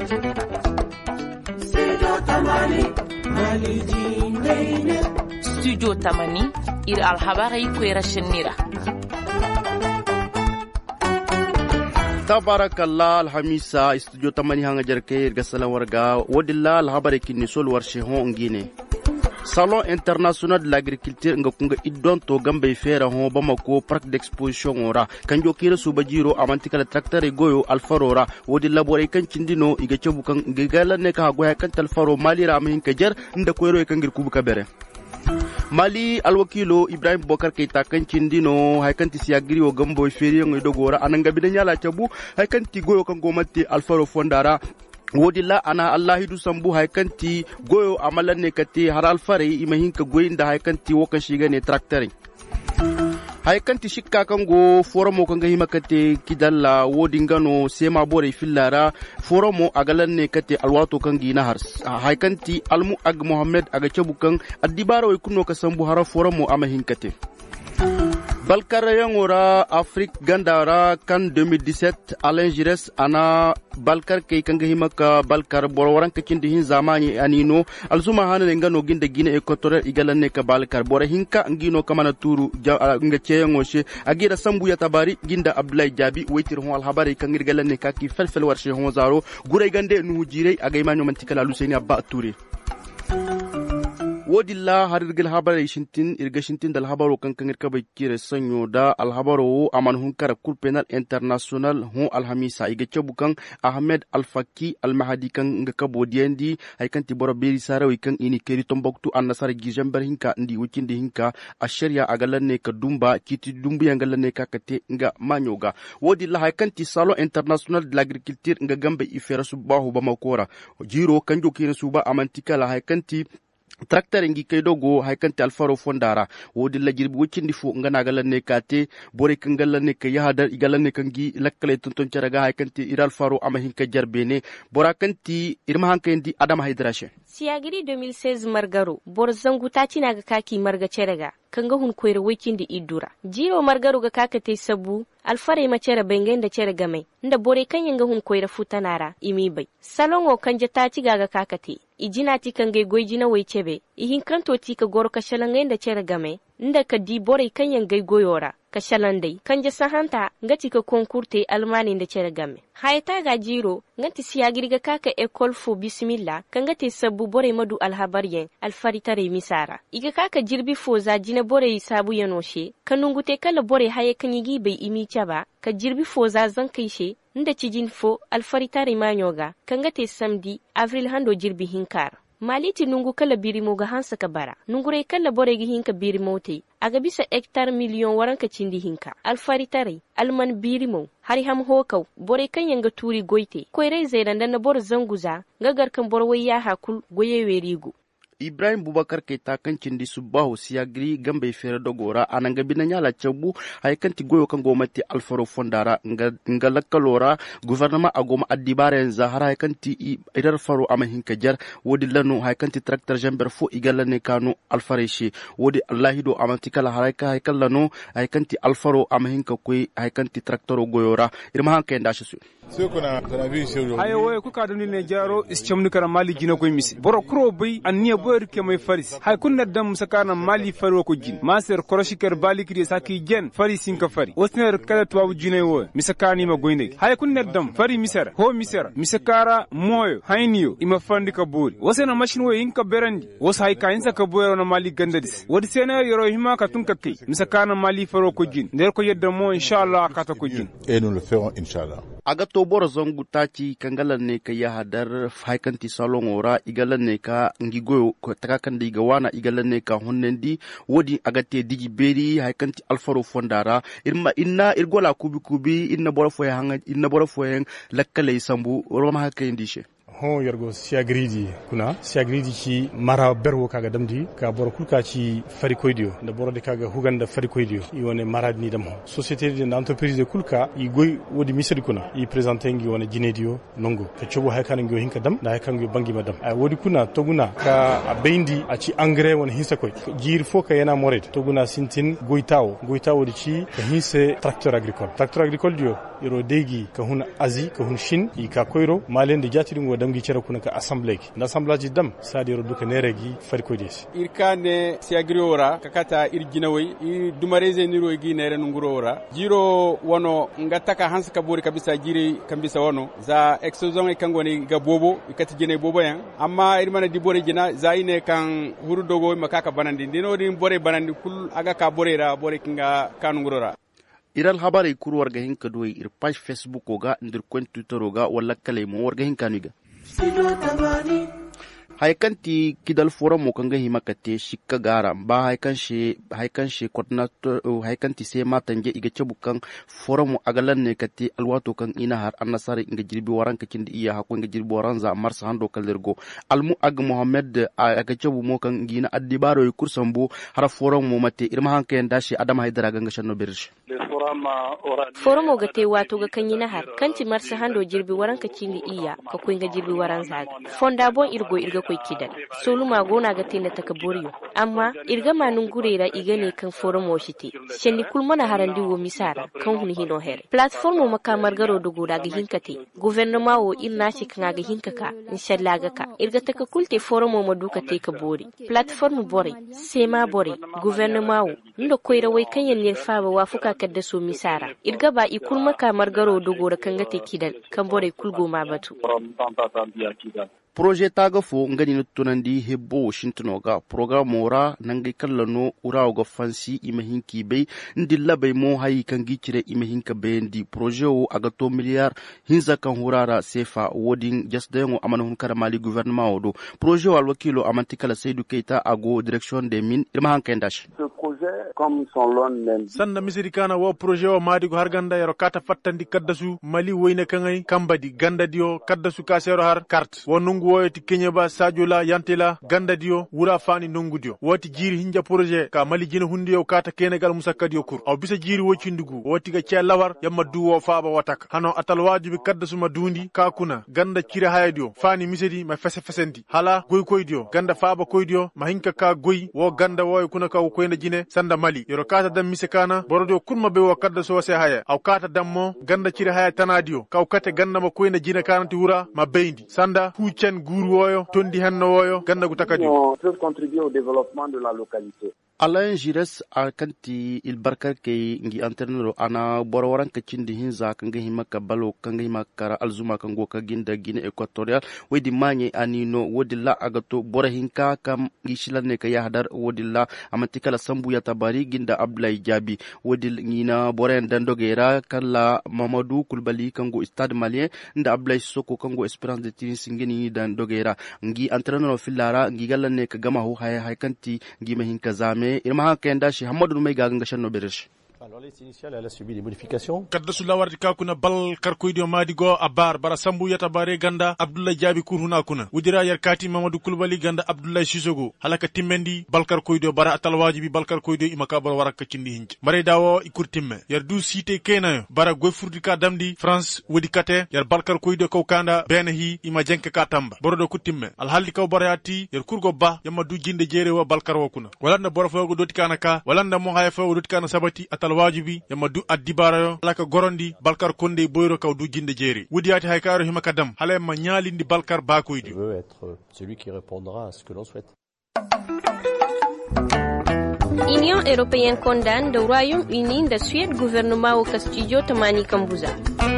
Studio Tamani ir alhabari kwera shenira. Tabarakallah alhamisa studio Tamani hanga jarke irga salam warga wadilla alhabari kinni sol warshe hon ngine. Salon international de l'agriculture nga kunga idon to gambay fera hon Bamako parc d'exposition ora kanjo kira subajiro amantika tracteur e goyo alfarora wodi labore kan cindino iga cebu kan gala ne ka goya kan talfaro mali ramahin kajar nda koyro e kan gir kubu kabere Mali alwakilo Ibrahim Bokar Keita kan cindino haykanti siagiri o gambo feri ngi dogora ananga bidanya la cebu haykanti goyo kan gomatti alfaro fondara wodilla ana allahidu sambu haykanti goyo amalan ne kati haral fare imahinka goyinda haykanti wokan shiga ne tractoring haykanti shikka kango foromo kanga himakate kidalla wodingano sema bore fillara foromo agalan ne kate alwato kangi na har haykanti almu ag Mohammed aga cebukan addibaro ikuno kasambu hara foromo amahinkate Balkar yangora Afrique gandara kan 2017 Alain Gires ana Balkar kay kanga himaka Balkar borowaran ka kindi hin zamani anino alzuma hanen ngano ginda Guinea Equatorial igalanne ka Balkar bora hinka ngino kamana turu nga ceyangoshe agira sambu ya tabari ginda Abdoulaye Jabi waitir hon alhabari kangir galanne ka ki felfel warshe hon zaro guray gande nu jire agaymanyo mantikala Lusaini Abba Touré wodilla harirgil habare shintin irga shintin dal habaro kan irka bakire sanyo da al habaro aman hun kara kur penal international hun alhamisa iga cebukan Ahmed Al-Faki Al-Mahdi kan nga kabodiendi ay kan tiboro beri sarawi kan ini keri tomboktu annasar gijamber hinka ndi wikindi hinka asheria agalanne ka dumba kiti dumbu yangalanne ka kate nga manyoga wodilla hay kan ti salon international de l'agriculture nga gambe ifera subahu Bamakora jiro kanjo kire suba amantika la hay kan ti tracteur ngi kay dogo haykanti alfaro fondara wodi la jirbi wocindi fu ngana galanne kate bore kangalanne ka yahadar igalanne kangi lakkale tonton caraga haykanti iral faro amahin ka jarbene bora kanti irma hankendi Adam Hydrache Siagiri 2016 margaro bor zangu tatina ga kaki marga ceraga kanga hun koyre wikindi idura jiro margaro ga kakate sabu alfare macera bengen da cere game nda bore kanya nga hun koyre futanara imi bai salongo kanja tati ga kakate ijina ti kange goyjina wai cebe ihin kanto ti ka goro ka shalanga da cere game nda ka di bore kanya ngai goyora ka shalandai kanja sahanta ngati ka konkurte almani da cere game hayta ga jiro ngati siyagiri ga kaka ekol fu bismillah kangate sabu bore madu alhabaryen alfaritare misara iga kaka jirbi fo za jina bore sabu yanoshe kanungute kala bore haye kanyigi bai imi ba ka jirbi fo za zan kaishe nda cijin fo alfaritare manyoga kangate samdi avril hando jirbi hinkar maliti nungu kala birimo ga hansa ka bara nungure kala bore gi hinka birimo te aga bisa hectare million waranka cindi hinka alfaritare alman birimo hari ham hokau bore kan yanga turi goite koyre zaidan dan bor zanguza gagar kan bor wayya hakul goye werigo Ibrahim Bubakar Keita kan cindi subahu siagri gambe fere dogora ananga binanya la cebu hay kanti goyo kan gomati alfaro fondara nga lakalora gouvernement agoma adibare zahara hay kanti idar faro amahin kajar wodi lanu hay kanti tracteur jamber fo igalane kanu alfareshi wodi allahido amantikala haraka hay kallano hay kanti alfaro amahin ka koy hay kanti tracteur goyora irma hanke ndashi su hayo woy ku kaduni ne jaro ischamnu kara mali jina koy misi boro kro bay anniya boyer ke may faris hay kunna dam sakana mali faro ko jin maser koroshikar balikri saki gen faris inka fari osner kala tuwa jina wo misakani ma goyne hay kunna dam fari misara ho misara misakara moyo hayniyo ima fandi ka buri wasena machine wo inka berandi was hay ka insa ka boyero na mali gandadis wodi sena yoro hima ka tun kakki misakana mali faro ko jin der ko yedda mo inshallah ka ta ko jin et nous le ferons inshallah aga to bor zongu taci kangalan ne ka ya hadar haikanti salon ora igalan ne ka ngigoyo ko takakan da igawana igalan ne ka honnendi wodi agate digi beri haikanti alfaro fondara irma inna irgola kubi inna bora foya hanga inna bora foya lakkale sambu roma hakka indishe hon yargo siagridi kuna siagridi ci mara berwo kaga damdi ka bor kulka ci fari koydio da bor de kaga huganda fari koydio i woni marad ni dam société de entreprise de kulka i goy wodi misri kuna i présenter ngi wona jinedio nongo ka cobo hay kan ngi hinka dam da hay kan ngi bangi madam ay wodi kuna toguna ka bendi a ci engrais wona hinsa koy jir fo ka yana moret toguna sintin goytawo di ci ka hinse tracteur agricole dio iro degi ka hun azi ka hun shin i ka koyro malen de jatiri ngo damgi cere kuna ka assemblage dam sadiro duka neregi fari ko des irkane si agriora kakata irginawai i dumareze niro igi nere ngurora jiro wono ngataka hansa kabori kabisa jiri kambisa wono za exozon e kangoni ga bobo ikati jene bobo yan amma irmana di bore jina za ine kan huru dogo makaka banandi dino di bore banandi kul aga ka borera bore kinga kanungurora iral habari kuru warga hinka doy ir page facebook oga ndir kon twitter oga wala kale mo warga hinka niga haikanti kidal forum mo kanga himakate shikka gara ba haikanshi coordinator haikanti se matanje iga cebukan forum agalan ne kate alwato kan ina har annasari inga jirbi waran kakin da iya hakko inga jirbi waran za marsa hando kallergo almu ag muhammad aga cebu mo kan gina addibaro yi kursambo har forum mo mate irma hanken dashi adam haidara ganga shanno birsh forum ga te wato ga kan ina har kanti marsa hando jirbi waran kakin da iya ka ko inga jirbi waran za fonda bon irgo irga koy kidan solu magona ga tena takaburiyo amma irga manun gurera igane kan forum woshite shenni kulmana harandi wo misara kan huni hino here platform makamar garo dugo daga hinkate gouvernement wo irna shi kan ga hinkaka inshallah ga ka irga takakulte forum mo duka te ka bori platform bore sema bore gouvernement wo ndo koyra way kan yen fa ba wafuka kadda so misara irga ba ikul makamar garo dugo da kan ga te kidan kan bore kulgo ma batu projet taga fo ngani no tunandi hebbo shintunoga program ora nangi kallano urawo ga fansi imahinki bay ndilla bay mo hayi kan gicire imahinka bendi projet o aga to milliard hinza kan hurara sefa wodin jasdengo amana hun karamali gouvernement odo projet wal wakilo amantikala Seydou Keita ago direction des mines irma hankendash comme son nom même sanna misiri kana wo projet o maadi go harganda yaro kata fattandi kaddasu mali woyne kangay kambadi gandadio kaddasu kasero har carte wonungu woyati kenyaba sajula yantela gandadio wura fani nongudio woti jiri hinja projet ka mali jina hundiyo kata kenegal musakkadio kur aw bisa jiri wocindugu woti ga cia lawar yamma duwo faaba wataka hano atal wajibi kaddasu ma dundi ka kuna ganda cire hayadio fani misedi ma fesenti hala goy koydio ganda faaba koydio ma hinka ka goy wo ganda woy kuna ka koyna jine sanda mali yoro kata dam misekana borodo kunma be wo kaddaso se haya aw kata dammo ganda cire haya tanadio ka kate ganda ma koyna jine kanati wura ma beindi sanda hucen guru woyo tondi hanno woyo ganda gutakadio peuvent contribuer au développement de la localité. Alain Gires a kanti ilbarkar ke ngi anternero ana borowaran ka cindi hinza kanga himaka balo kanga himakara alzuma kango ka ginda Guinée Équatoriale wedi manye anino wodilla agato bora hinka kam gishilanne ka yahdar wodilla amatikala sambu ya tabari ginda Abdoulaye Diaby wodil ngina boren dandogera kala Mamadou Koulibaly kango Stade Malien nda Abdoulaye Soko kango Espérance de Tunis ngini dandogera ngi anternero filara ngi galanne ka gama ho hay kanti ngi mahinka zame irma kenda shi Hamadou May gaga ngashanno berish. Alors liste initiale elle a subi des modifications. Kadda sula wardi ka kuna bal karkoydio madigo abar bara sambu yata bare ganda Abdoulaye Diaby kurhuna kuna wudira yar kati Mamadou Koulibaly ganda Abdoulaye Sissoko halaka timmendi bal karkoydio bara atal wajibi bal karkoydio imaka bar waraka cindi hinj mare dawo ikurtimme yar du cité kenayo bara goy furdi ka damdi France wudi kate yar bal karkoydio kaw kanda benahi ima jenka ka tamba borodo kutimme al haldi kaw barayati yar kurgo ba yamma du jinde jere wa bal karwo kuna walanda boro go doti kana ka walanda mo hay fo doti kana sabati atal wajibi yamma du addibarayo laka gorondi balkar konde boyro kaw du jinde jeri wudiyati haykaro himaka dam hale ma nyalindi balkar bakoydi veut être celui qui répondra à ce que l'on souhaite. Union européenne condamne le Royaume-Uni de Suède gouvernement au Castillo Tamani Kambuza.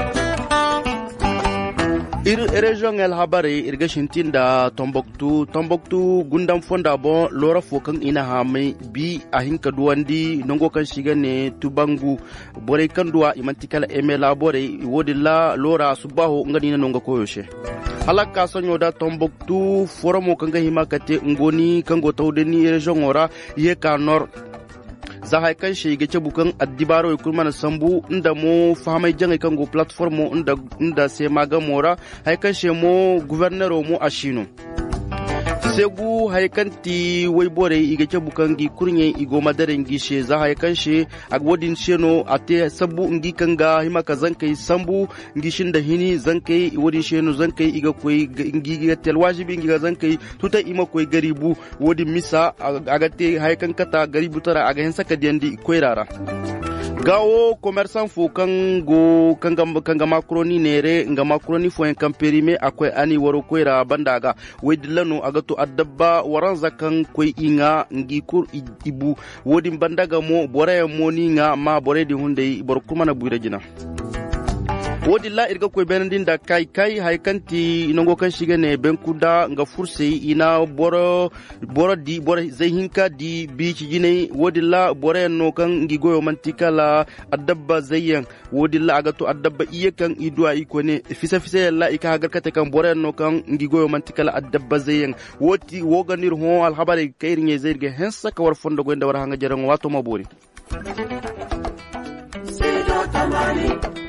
Région El Habari irgashintin da Tombouctou gundam fonda bon lora fokan ina hame bi ahinka duwandi nongo kan shiga ne tubangu bore kan duwa imantikala emela bore wodilla lora subaho ngani na nongo koyoshe halaka sonyo da Tombouctou foromo kanga himakate ngoni kango tawdeni region ora ye ka nord za hay kan she ga bukan addibaro ikul mana sambu inda mo famai jangai kan go platform inda se maga mora hay kan she mo gouverneur mo ashino segu haikanti waibore igake bukangi kurnye igo madare ngishe za haikanshi agwodin sheno ate sabu ngi kanga himaka zankai sambu ngishin da hini zankai wodin sheno zankai iga koi ngi telwajibi ngi zankai tuta ima koi garibu wodin misa agate haikankata garibu tara aga hensaka diandi koirara gawo commerçant fo kanga makroni nere nga makroni fo en kamperime akwai ani waro koira bandaga wedilano agato addabba waranza kan koy inga ngi kur ibu wodin bandaga mo boraya moni nga ma boredi hunde bor kumana buirejina wodi la irga koy benandin da kai haikanti inongo kan shiga ne benkuda nga furse ina boro zaihinka di bici jine wodi la bore no kan ngi goyo mantika la adabba zayyan wodi la agato adabba iye kan idwa iko ne fisa la ika hagarkate kan bore no kan ngi goyo mantika la adabba zayyan woti woganir ho al habari kairin ye zairge hensa ka war fondo go nda war hanga jaran wato mabori